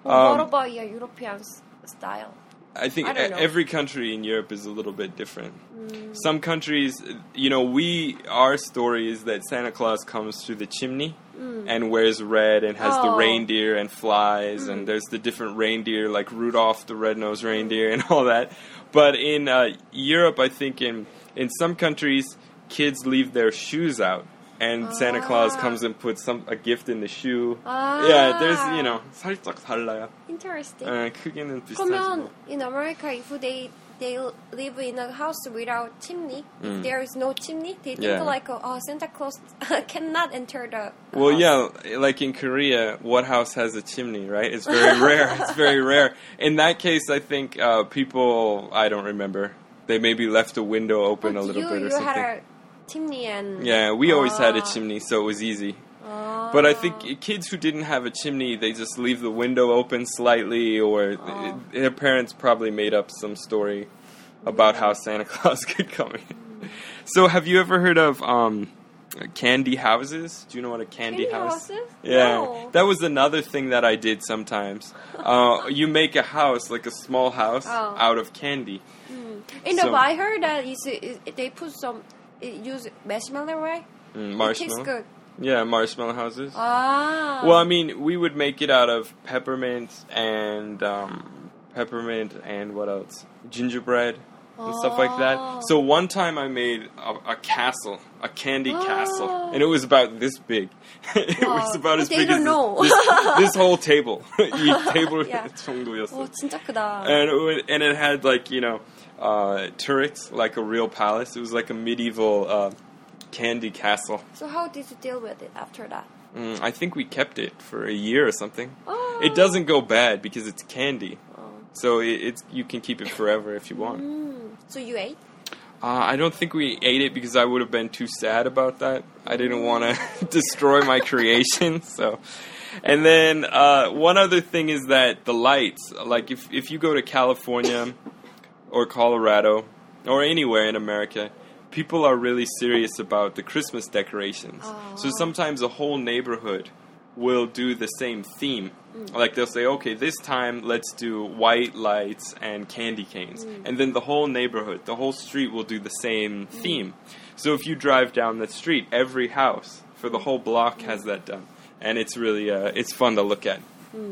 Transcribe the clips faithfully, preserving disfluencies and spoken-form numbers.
Well, Um, what about your European s- style? I think I don't know. every country in Europe is a little bit different. Mm. Some countries, you know, we our story is that Santa Claus comes through the chimney and wears red and has the Oh. reindeer and flies and there's the different reindeer like Rudolph the red-nosed reindeer and all that. But in uh, Europe, I think in in some countries, kids leave their shoes out. And Santa Claus Ah. comes and puts some a gift in the shoe. Ah. Yeah, there's you know 살짝 달라요. Interesting. 어, 크기는 비슷하지만. 그러면 in America, if they they live in a house without chimney, if there is no chimney, they think Yeah. like, oh, Santa Claus cannot enter the. Well, house. yeah, like in Korea, what house has a chimney, right? It's very rare. It's very rare. In that case, I think uh, people, I don't remember, they maybe left a window open But a little you, bit or you something. had a chimney and. Yeah, we always had a Ah. chimney, so it was easy. Ah. But I think kids who didn't have a chimney, they just leave the window open slightly, or Oh. their parents probably made up some story about how Santa Claus could come in. So, have you ever heard of um, candy houses? Do you know what a candy, Candy house? houses? Yeah, No. that was another thing that I did sometimes. Uh, you make a house, like a small house, Oh. out of candy. In the So- I heard that is, is they put some it use marshmallow, right? Mm, It marshmallow. tastes good. Yeah, marshmallow houses. Ah. Well, I mean, we would make it out of peppermint and um, peppermint and what else? Gingerbread and stuff like that. Oh. So one time I made a, a castle, a candy Oh. castle, and it was about this big. it Wow. was about But as they big as don't know. this, this whole table. 이 테이블 Yeah. 정도였어. 오, 진짜 크다. And it, would- and it had like you know uh, turrets, like a real palace. It was like a medieval uh, candy castle. So how did you deal with it after that? Mm, I think we kept it for a year or something. Oh. It doesn't go bad because it's candy, Oh. so it, it's you can keep it forever if you want. Mm. So you ate? Uh, I don't think we ate it because I would have been too sad about that. I didn't want to destroy my creation. So, and then uh, one other thing is that the lights. Like if if you go to California or Colorado or anywhere in America, people are really serious about the Christmas decorations. So sometimes a whole neighborhood will do the same theme. Like they'll say, okay, this time let's do white lights and candy canes. And then the whole neighborhood, the whole street will do the same theme. So if you drive down the street, every house for the whole block has that done. And it's really, uh, it's fun to look at.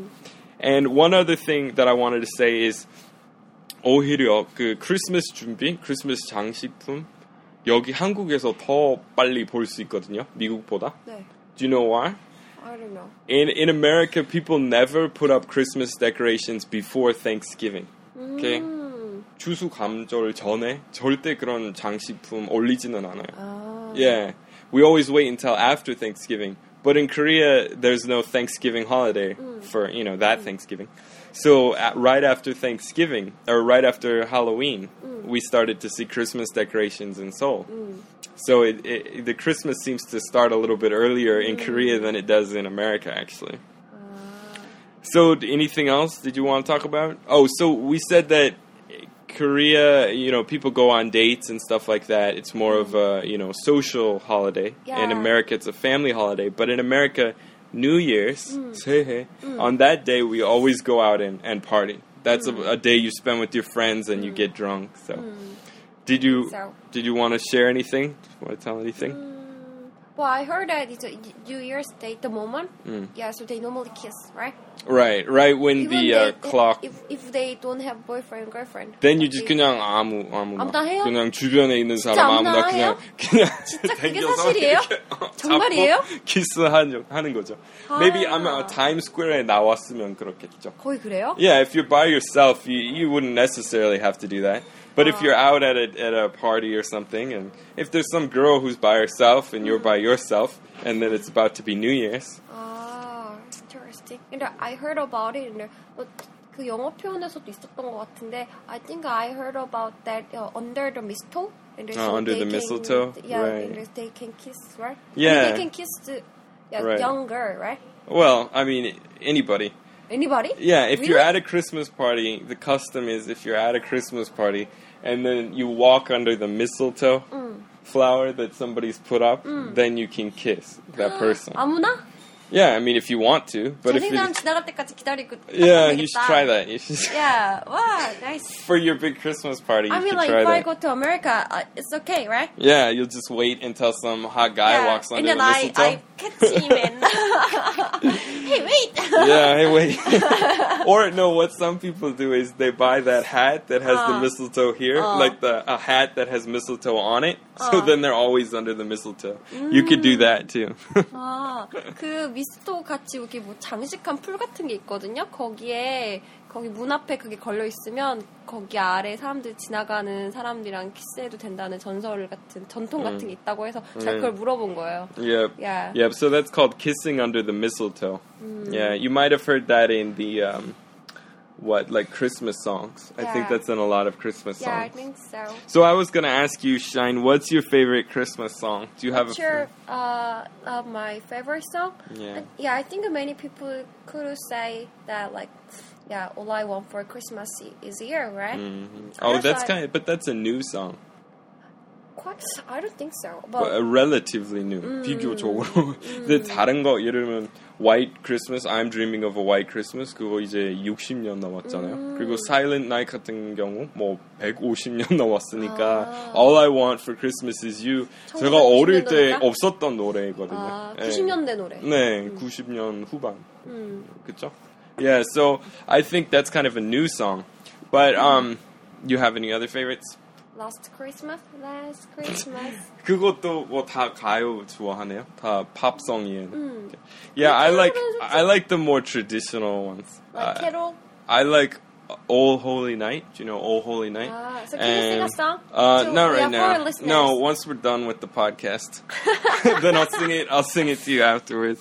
And one other thing that I wanted to say is 오히려 그 크리스마스 준비, 크리스마스 장식품 여기 한국에서 더 빨리 볼 수 있거든요. 미국보다. 네. Do you know why? I don't know. In in America, people never put up Christmas decorations before Thanksgiving. Okay? 음. 추수감절 전에 절대 그런 장식품 올리지는 않아요. 아. Yeah. We always wait until after Thanksgiving. But in Korea, there's no Thanksgiving holiday for, you know, that Thanksgiving. So at, right after Thanksgiving, or right after Halloween, we started to see Christmas decorations in Seoul. So it, it, the Christmas seems to start a little bit earlier in Korea than it does in America, actually. So d- anything else did you want to talk about? Oh, so we said that Korea, you know, people go on dates and stuff like that. It's more of a, you know, social holiday. In Yeah. America, it's a family holiday. But in America, New Year's, 새해, on that day, we always go out and, and party. That's a, a day you spend with your friends and you get drunk. So, did you So- did you want to share anything? Want to tell anything? Well, I heard that it's a New Year's Day, the moment. Mm. Yeah, so they normally kiss, right? Right, right when Even the they- uh, clock. If, if they don't have boyfriend, girlfriend. Then you they- just 그냥 아무 아무나 아무나 해요? 그냥 주변에 있는 사람 진짜 아무나 아무나 그냥 해요? 그냥 진짜 그게 당겨서 사실이에요? 이렇게 정말이에요? 잡고 키스하는 하는 거죠. Maybe 아. 아마 타임스퀘어에 나왔으면 그렇겠죠. 거의 그래요? Yeah, if you're by yourself, you you wouldn't necessarily have to do that. But if you're out at a at a party or something, and if there's some girl who's by herself and you're by yourself, and then it's about to be New Year's. 아, interesting. 근데 I heard about it. 근데 뭐, 그 영어 표현에서도 있었던 것 같은데, I think I heard about that uh, under the mistletoe. And Oh, under they the can- mistletoe? Yeah, Right. and they can kiss, right? Yeah. I mean, they can kiss the yeah, Right. young girl, right? Well, I mean, anybody. Anybody? Yeah, if you're Really? at a Christmas party, the custom is if you're at a Christmas party and then you walk under the mistletoe flower that somebody's put up, then you can kiss that person. 아무나? Yeah, I mean, if you want to, but if you, 자신감 지나갈 때까지 기다리고. yeah, you should try that. You should. Yeah, wow, nice. For your big Christmas party, you I mean, should like try if that. I go to America, uh, it's okay, right? Yeah, you'll just wait until some hot guy yeah. walks under and the then mistletoe. I, I catch him and hey, wait. Yeah, hey, wait. Or no, what some people do is they buy that hat that has Uh, the mistletoe here, uh. like the a hat that has mistletoe on it. So Uh. then they're always under the mistletoe. You could do that too. 아, 그 미스토 같이 이렇게 뭐 장식한 풀 같은 게 있거든요. 거기에 거기 문 앞에 그게 걸려 있으면 거기 아래 사람들 지나가는 사람들이랑 키스해도 된다는 전설 같은 전통 같은 게 있다고 해서 제가 그걸 물어본 거예요. Yep. Yeah. Yep. So that's called kissing under the mistletoe. Yeah, you might have heard that in the um, what like Christmas songs. I think Yeah. that's in a lot of Christmas Yeah, I songs. think so. So I was gonna ask you, Shine, what's your favorite Christmas song? Do you have What's a your, uh, uh, my favorite song? Yeah. Uh, yeah, I think many people could say that, like, yeah, all I want for Christmas is here, right? Mhm. Oh, that's I- kind of, but that's a new song. Quite, I don't think so. Well, But uh, relatively new. 비교적으로. 근데 다른 거 예를 들면 White Christmas, I'm Dreaming of a White Christmas 그거 이제 육십 년 넘었잖아요. 그리고 Silent Night 같은 경우 뭐 백오십 년 넘었으니까 All I Want for Christmas is You 제가 어릴 때 천구백구십 년도니까? 없었던 노래거든요. 아, 예. 구십 년대 노래. 네, 구십 년 후반. 음. 그쵸? Yeah, so I think that's kind of a new song. But um, you have any other favorites? Last Christmas, Last Christmas. 그것도 뭐 다 가요 좋아하네요. 다 팝송이에요. 음. Yeah, I like 캐롤은 I like the more traditional ones. Like Uh, Carol. I like All Holy Night. Do you know All Holy Night? Ah, so can you sing a song? Uh, To- not right yeah, for our now. listeners. No, once we're done with the podcast, then I'll sing it. I'll sing it to you afterwards.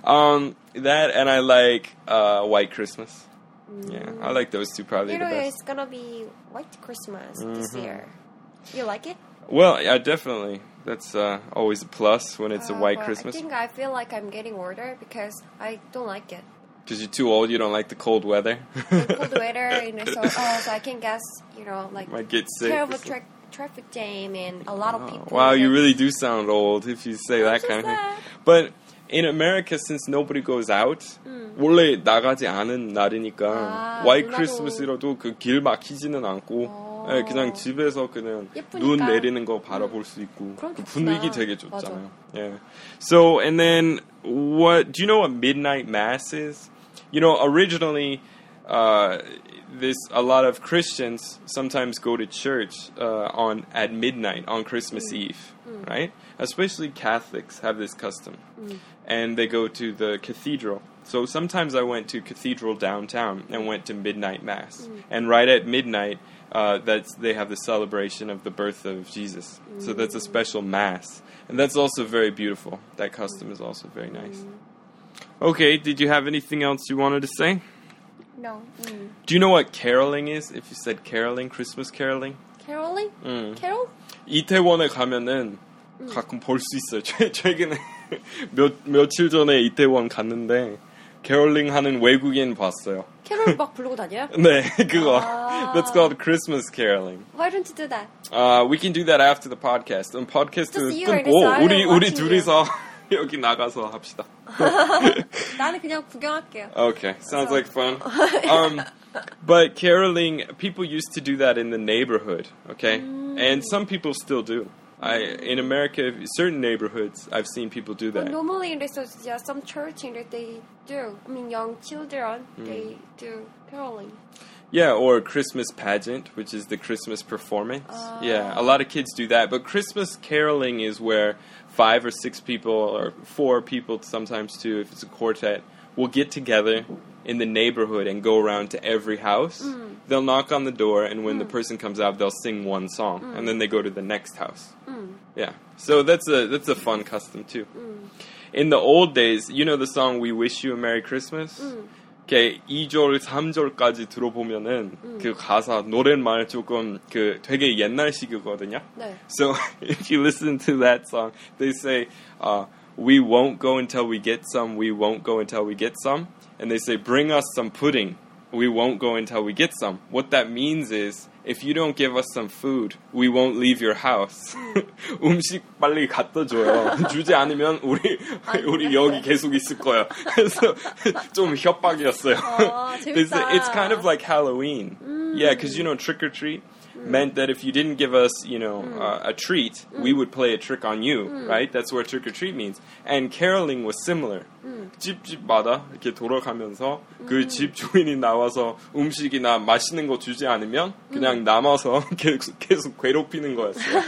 Um, that and I like uh, White Christmas. Yeah, I like those two probably You the know, best. it's gonna be White Christmas this year. You like it? Well, yeah, definitely. That's uh, always a plus when it's a Uh, White well, Christmas. I think I feel like I'm getting older because I don't like it. Because you're too old, you don't like the cold weather. The cold weather, and so, oh, so I can guess, you know, like Might get sick. terrible or something. tra- traffic jam and a lot of Oh, people. wow, you that- really do sound old if you say that just kind of thing. that. But in America, since nobody goes out, 원래 나가지 않은 날이니까 아, White 누나도- Christmas이라도 그 길 막히지는 않고 어. 예, 그냥 집에서 그냥 예쁘니까. 눈 내리는 거 바라볼 수 있고 그럼 그 좋구나. 분위기 되게 좋잖아요. Yeah. So and then what? Do you know what midnight mass is? You know, originally. Uh, this a lot of Christians sometimes go to church uh, on at midnight on Christmas Eve, right? Especially Catholics have this custom, and they go to the cathedral. So sometimes I went to cathedral downtown and went to midnight mass, and right at midnight, uh, that's they have the celebration of the birth of Jesus. So that's a special mass, and that's also very beautiful. That custom is also very nice. Okay, did you have anything else you wanted to say? No. Mm. Do you know what caroling is? If you said caroling, Christmas caroling? Caroling? 음. Carol? 이태원에 가면은 가끔 볼 수 있어요. 최, 최근에 몇, 며칠 전에 이태원 갔는데 캐롤링 하는 외국인 봤어요. 캐롤 막 부르고 다녀요? 네, 그거. 아. That's called Christmas caroling. Why don't you do that? Uh, we can do that after the podcast. 그럼 Just 팟캐스트 you and 끊고 I 우리, 우리 watching 둘이서 여기 나가서 합시다. 나는 그냥 구경할게요. Okay, sounds like fun. Um, but caroling, people used to do that in the neighborhood, okay? And some people still do. I in America, certain neighborhoods, I've seen people do But that. normally there's also, yeah, some church in that they do. I mean, young children, they do caroling. Yeah, or a Christmas pageant, which is the Christmas performance. Yeah, a lot of kids do that. But Christmas caroling is where five or six people, or four people sometimes too, if it's a quartet, will get together in the neighborhood and go around to every house. They'll knock on the door, and when the person comes out, they'll sing one song, and then they go to the next house. Yeah, so that's a that's a fun custom too. In the old days, you know the song "We Wish You a Merry Christmas." 이렇게 이 절, 삼 절까지 들어보면은 그 가사 노랫말 조금 그 되게 옛날식이거든요. 네. So if you listen to that song, they say, uh, "We won't go until we get some. We won't go until we get some." And they say, "Bring us some pudding. We won't go until we get some." What that means is, if you don't give us some food, we won't leave your house. 음식 빨리 갖다 줘요. 주지 않으면 우리 우리 여기 계속 있을 거야. 그래서 좀 협박이었어요. 아, it's, 재밌다. it's kind of like Halloween. 음. Yeah, because you know trick or treat meant that if you didn't give us, you know, uh, a treat, we would play a trick on you, right? That's what trick or treat means. And caroling was similar. 집집마다 이렇게 돌아가면서 그 집 주인이 나와서 음식이나 맛있는 거 주지 않으면 그냥 남아서 계속, 계속 괴롭히는 거였어요.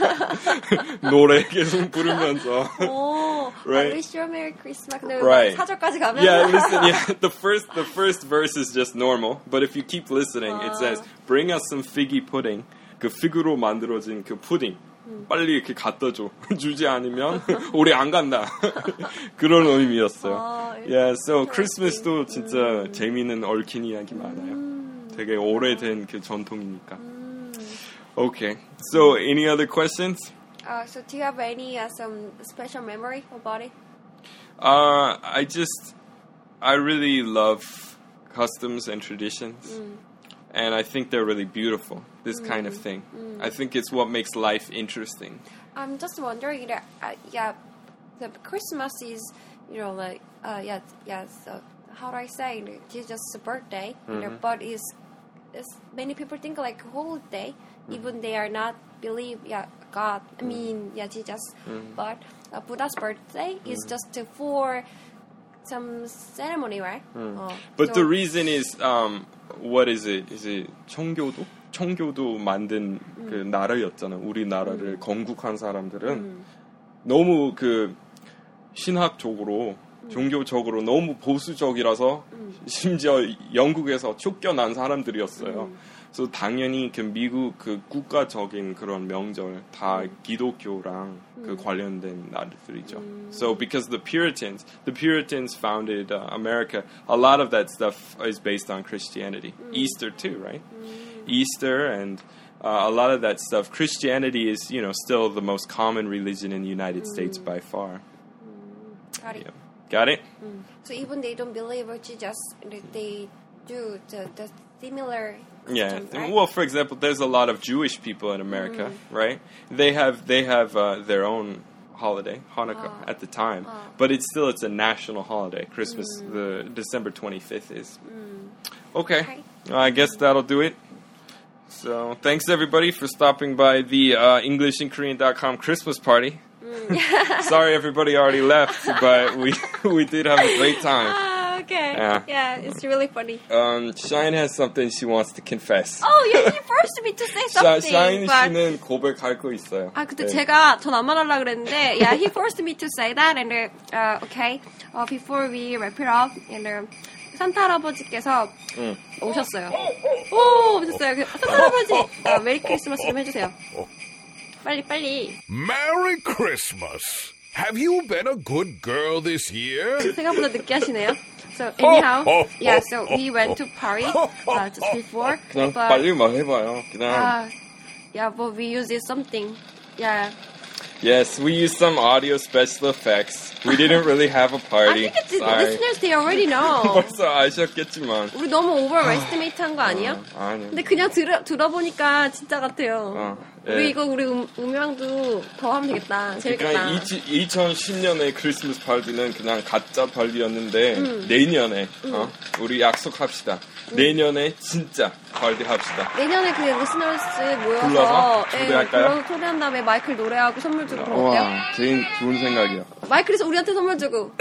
노래 계속 부르면서. 오, Right. I wish you a Merry Christmas. 근데 Right. 사절까지 가면 Yeah, listen, yeah, the first the first verse is just normal, but if you keep listening, it says, bring us some figgy pudding. 그 피그로 만들어진 그 푸딩. 빨리 이렇게 갖다 줘. 주지 않으면 우리 안 간다. 그런 의미였어요. 아, Yeah, so Christmas도 진짜 재미있는 얽힌 이야기 많아요. 되게 오래된 그 전통이니까. Okay, so any other questions? Uh, so do you have any uh, some special memory about it? Uh, I just, I really love customs and traditions. And I think they're really beautiful, this kind of thing. I think it's what makes life interesting. I'm just wondering, that, uh, yeah, the Christmas is, you know, like, uh, yeah, yeah, so how do I say, it's just a birthday, you know, but it's, it's, many people think like holiday, even they are not believe, yeah, God, I mean, yeah, Jesus, but uh, Buddha's birthday is just for some ceremony, right? Uh, But so- the reason is, um, what is it? Is it 청교도? 청교도 만든 그 나라였잖아. 우리나라를 건국한 사람들은 너무 그 신학적으로, 종교적으로 너무 보수적이라서 심지어 영국에서 쫓겨난 사람들이었어요. 그래서 당연히 그 미국 그 국가적인 그런 명절 다 기독교랑 그 관련된 날들이죠. So because the Puritans, the Puritans founded uh, America, a lot of that stuff is based on Christianity. Easter too, right? Easter and uh, a lot of that stuff. Christianity is, you know, still the most common religion in the United States by far. Got it. Yeah. Got it? So even they don't believe in Jesus, they do the, the similar Yeah. system, right? Well, for example, there's a lot of Jewish people in America, right? They have they have uh, their own holiday, Hanukkah, Ah. at the time, Ah. but it's still it's a national holiday. Christmas, the December twenty-fifth is. Okay. Okay. I guess that'll do it. So thanks everybody for stopping by the uh, English in Korean dot com Christmas party. Sorry everybody already left, but we we did have a great time. Ah, okay. Yeah. Yeah, it's really funny. Um, Shine has something she wants to confess. Oh, yeah, you forced me to say 샤, something. 샤인 but... 씨는 고백할 거 있어요. 아, 근데 네. 제가 전 안 말하려고 그랬는데, yeah, he forced me to say that, and, uh, okay, uh, before we wrap it up, and, uh, 산타 할아버지께서 응. 오셨어요. 오, 오셨어요. 그, 산타 할아버지, 어, 메리 크리스마스 좀 해주세요. 빨리, 빨리. Merry Christmas. Have you been a good girl this year? 생각보다 늦게 하시네요. So anyhow, yeah, so we went to Paris uh, just before, 그냥 but 빨리 말해봐요. 그냥. uh, yeah, but we used something. Yeah, Yes, we used some audio special effects. We didn't really have a I party. think it's the Sorry. listeners they already know. 벌써 아셨겠지만. 우리 너무 오버 에스티메이트한 거 아니야? 어, 아니. 근데 그냥 들어 들어보니까 진짜 같아요. 어, 우리 예. 이거 우리 음, 음향도 더 하면 되겠다. 재밌겠다. 그러니까 이천십 년의 크리스마스 파티는 그냥 가짜 파티였는데 내년에 어? 우리 약속합시다. 내년에 진짜 파티 합시다. 내년에 그 리스너스 모여서 불러서 예, 초대할까요? 불러서 초대한 다음에 마이클 노래하고 선물 주고 그럼 어때요? 와, 제일 좋은 생각이야. 마이클에서 우리한테 선물 주고.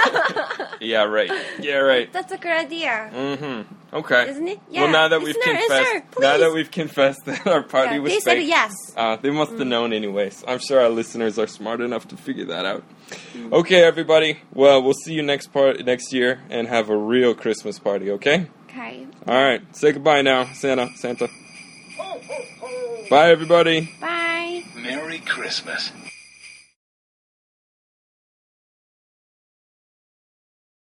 Yeah, right. Yeah, right. That's a good idea. Mm-hmm. Okay. Isn't it? Well, Yeah. now that we've Listener, confessed, answer, now that please. we've confessed that our party Yeah, was they said fake, yes. uh, they must have known anyways. I'm sure our listeners are smart enough to figure that out. Okay, everybody. Well, we'll see you next part next year and have a real Christmas party. Okay. Okay. All right. Say goodbye now, Santa. Santa. Bye, everybody. Bye. Merry Christmas.